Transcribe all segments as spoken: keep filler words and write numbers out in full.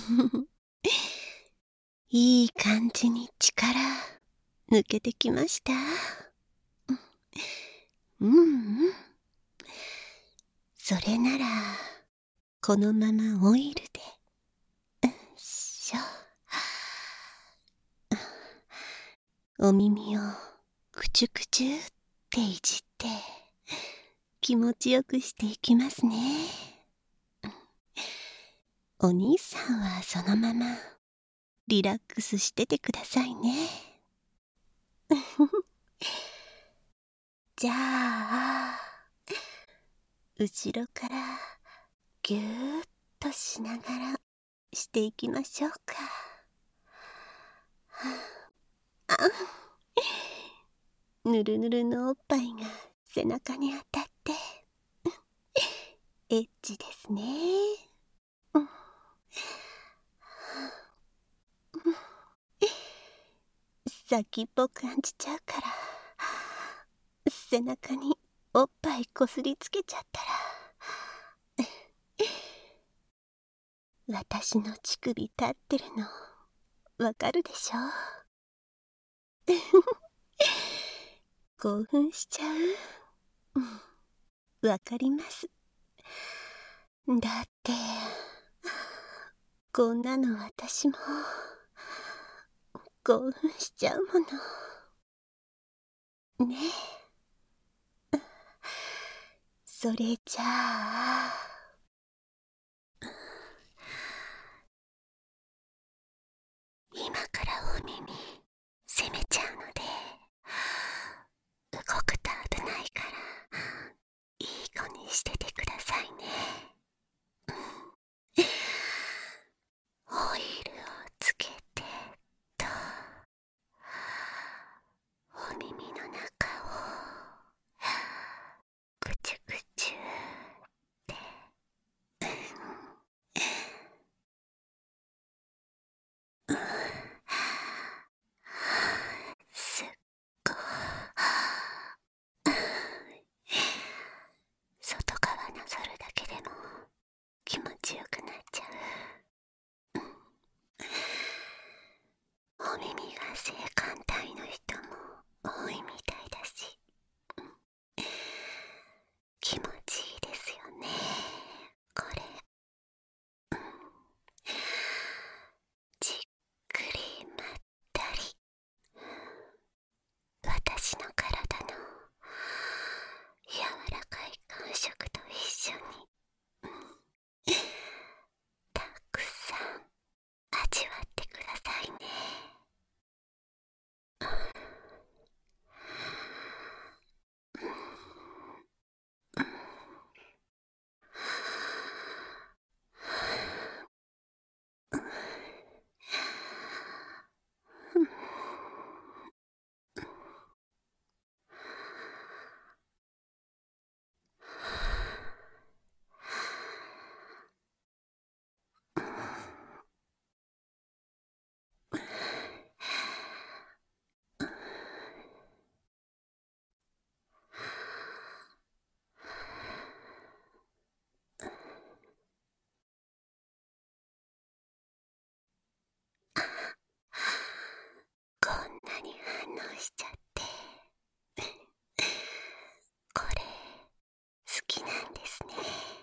いい感じに力抜けてきました。うんうん。それならこのままオイルでよいしょ。お耳をくちゅくちゅっていじって気持ちよくしていきますね。お兄さんはそのままリラックスしててくださいね。じゃあ後ろからぎゅーっとしながらしていきましょうか。あ、ぬるぬるのおっぱいが背中に当たってエッチですね。先っぽ感じちゃうから背中におっぱいこすりつけちゃったら私の乳首立ってるのわかるでしょ。興奮しちゃう。わかります。だってこんなの私も興奮しちゃうものねえ。それじゃあ今からお耳攻めちゃうので動くと危ないからいい子にしててくださいね。オイルをつけてとお耳の中をぐちゅぐちゅってすっご外側なぞるだけでも気持ちよくなっちゃう。お耳が性感帯の人も多いみたいだし気持ちいいですよねこれ。じっくりまったり私の体の柔らかい感触と一緒にたくさん味わってくださいね。こんなに反応しちゃってこれ好きなんですね。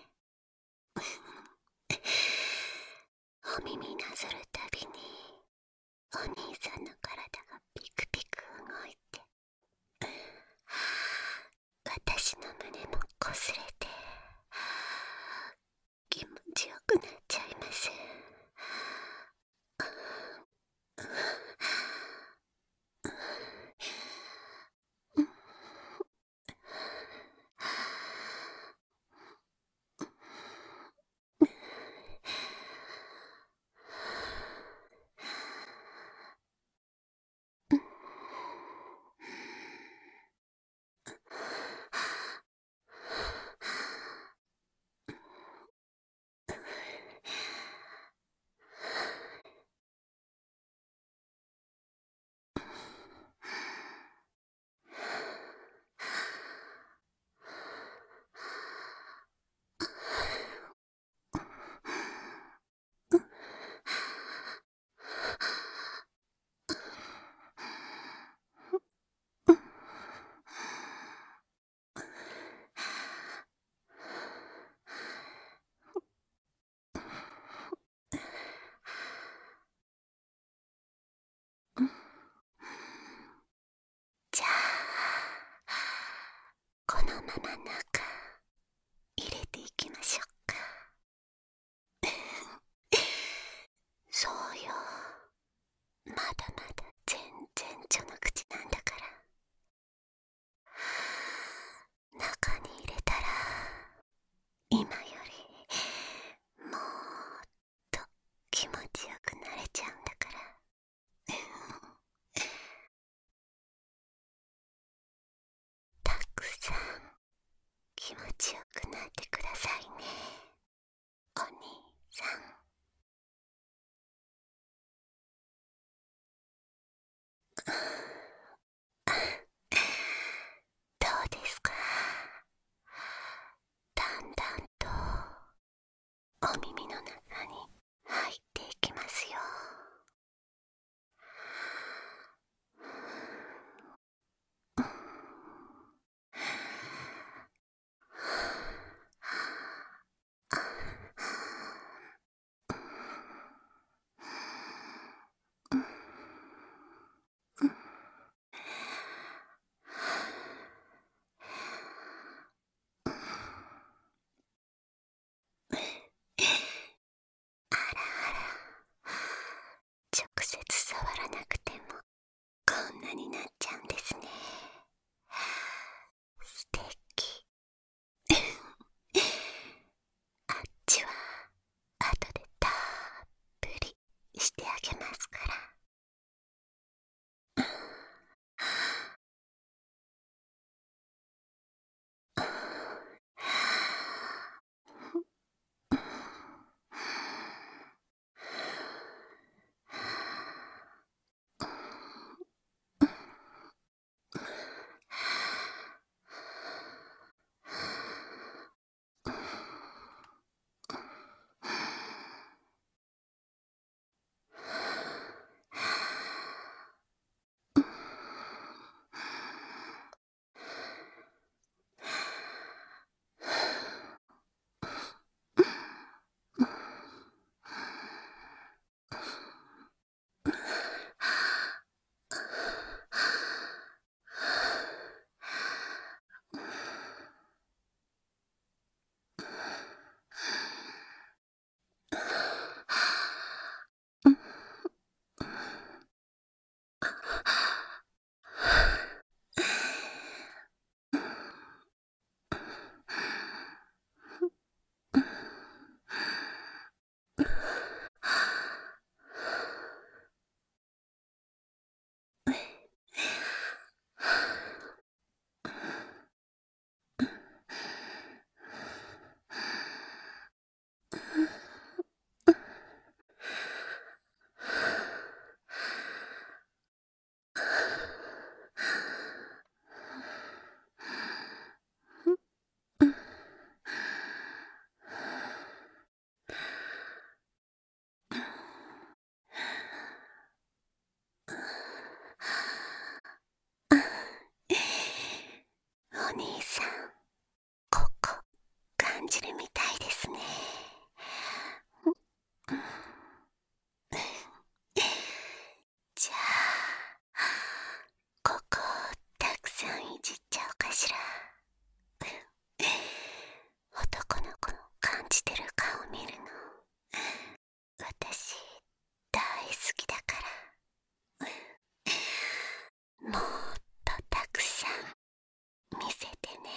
お耳なぞるたびにお兄さんの体がピクピク動いて私の胸もこすれて気持ちよくなっちゃいます。 してあげますから。お兄さん、ここ感じるみたいですね。じゃあここをたくさんいじっちゃおうかしら。男の子の感じてる顔見るの私大好きだから、もっとたくさん見せてね。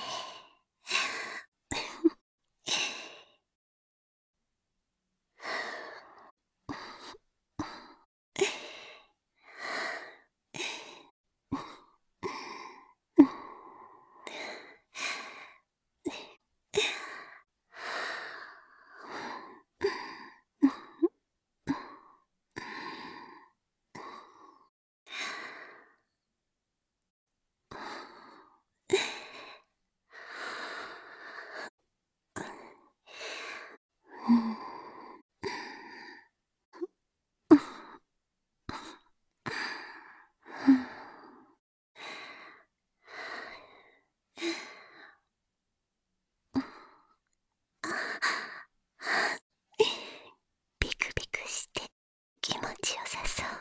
ビクビクして気持ちよさそう。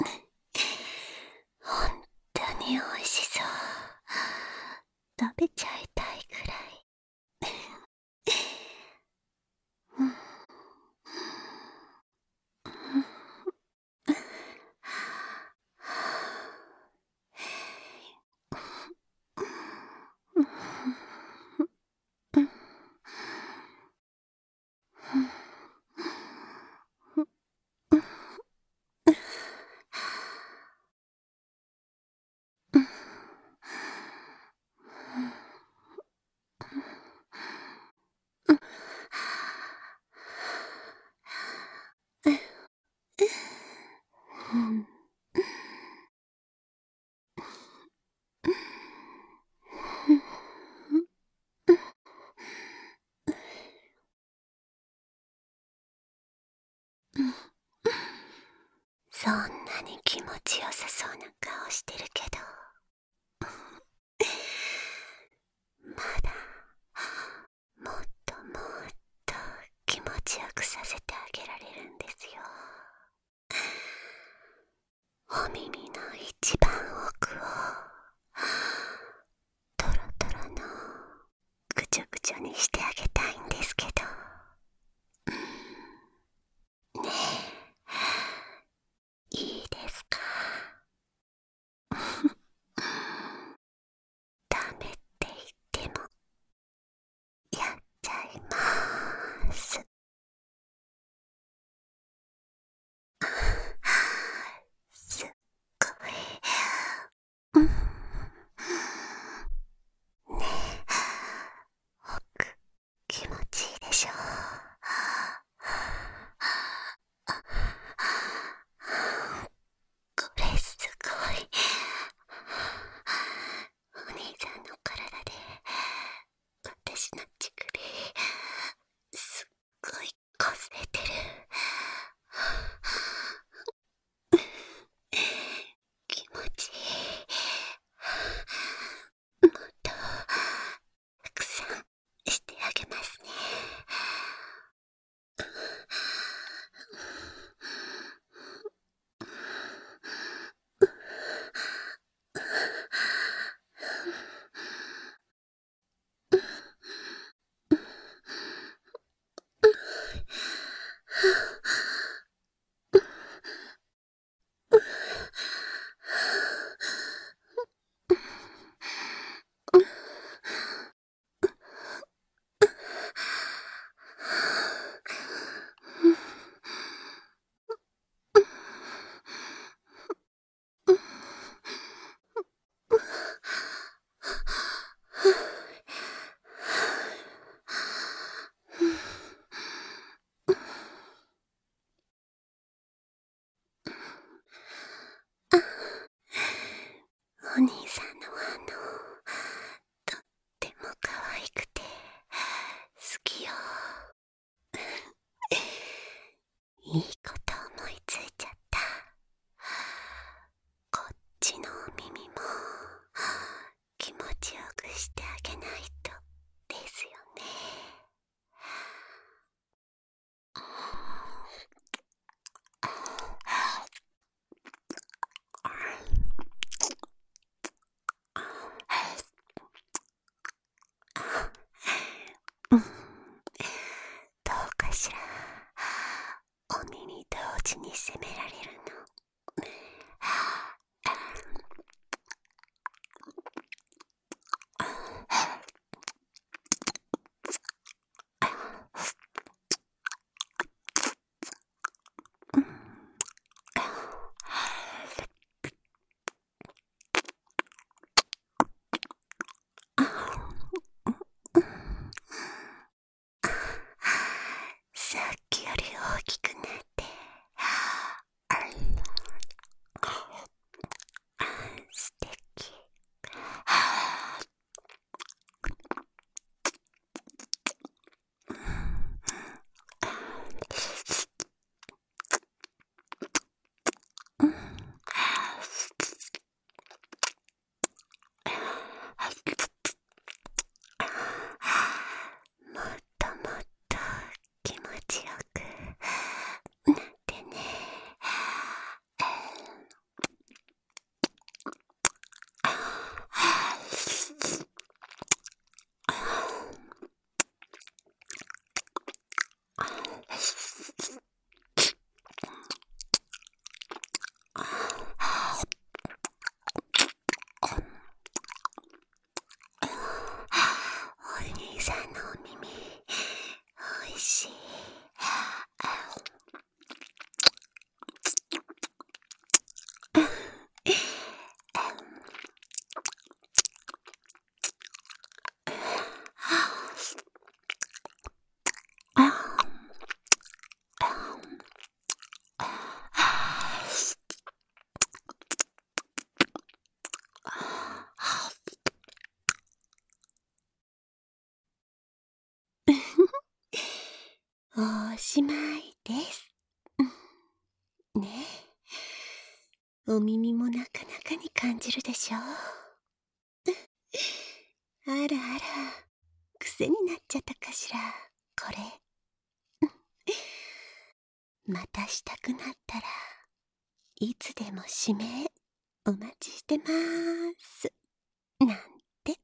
ほんとにおいしそう。食べちゃいたいくらい。そんなに気持ちよさそうな顔してるけど、まだもっともっと気持ちよくさせてあげられるんですよ。お耳の一番奥をトロトロのぐちょぐちょにしてあげたいんですけど、ねえ、いいですか？ダメって言ってもやっちゃいまーす。 私に責められるの。さっきより大きくなって素敵。もっともっと気持ちよくなってね。お兄さんのお耳おいしい。おしまいです。ねえ、お耳もなかなかに感じるでしょ。あらあら、癖になっちゃったかしら、これ。またしたくなったらいつでも指名お待ちしてまーすなんて。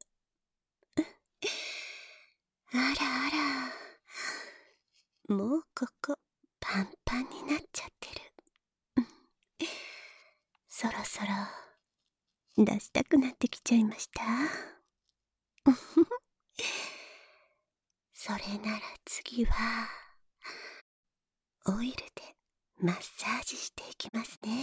あらあら、もうここパンパンになっちゃってる。そろそろ出したくなってきちゃいました。それなら次はオイルでマッサージしていきますね。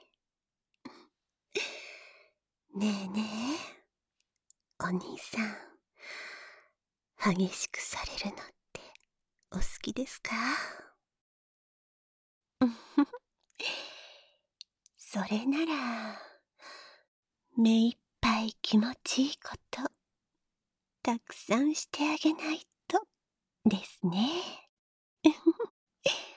ねえねえ、お兄さん、激しくされるのってお好きですか？それなら目いっぱい気持ちいいことたくさんしてあげないとですね。